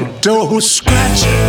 door scratching.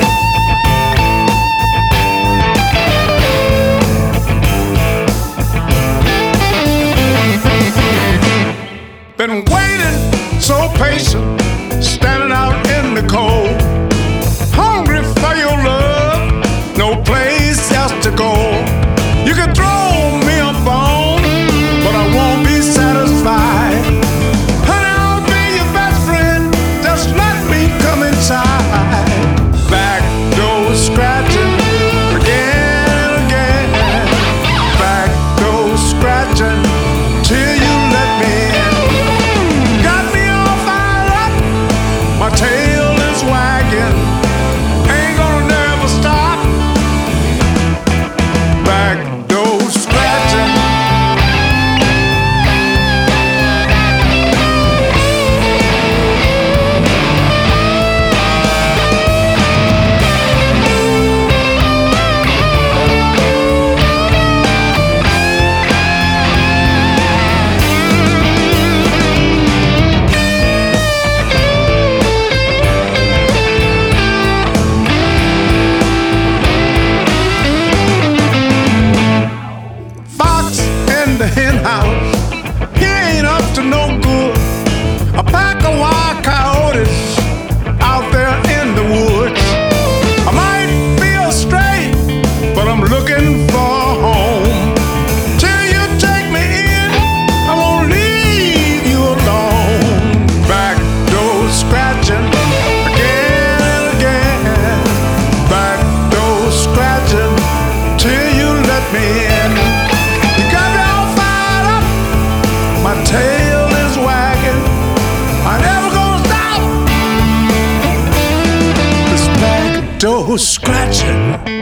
Been waiting so patient, standing out in the cold, hungry for your love, no place else to go. You can throw me a bone, but I won't be satisfied. Honey, I'll be your best friend, just let me come inside. Back door scratching again and again. Back door scratching till you let me in. Got me all fired up, my tail is wagging, ain't gonna never stop. Back door scratching. Fox in the hen house, he ain't up to no good. A pack of wild coyotes out there in the woods. I might be a stray, but I'm looking for a home. Till you take me in, I won't leave you alone. Back door scratching again and again. Back door scratching till you let me in. You got me all fired up, my tail is wagging, I never gonna stop this back door scratching.